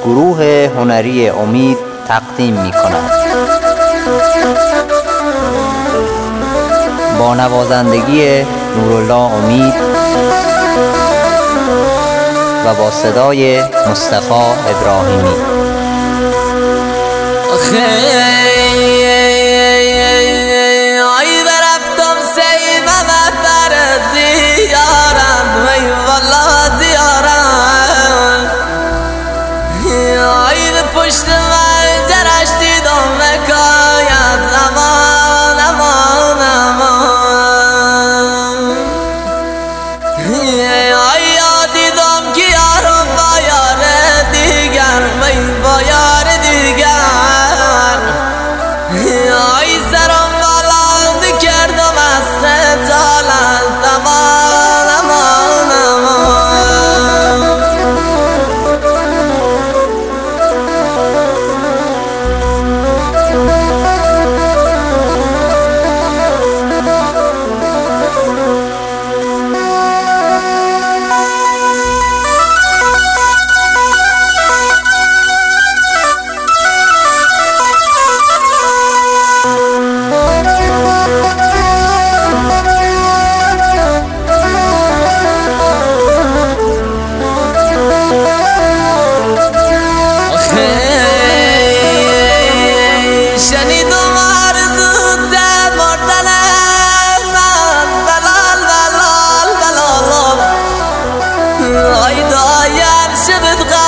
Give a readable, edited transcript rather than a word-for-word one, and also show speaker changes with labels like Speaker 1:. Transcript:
Speaker 1: گروه هنری امید تقدیم می کند. با نوازندگی نورالله امید و با صدای مصطفی ابراهیمی.
Speaker 2: ای برفتم سیمم بر زیارت وی والله زیارت ای به پشت من جرش دیدم مکایت امان امان امان ای دیدم که یارم با یار دیگر وی با یار دیگر ای سرم بلند کردم از خجالت امان امان امان شنیدم آرزو در مردن من بلال بلال بلال ای دایر شبت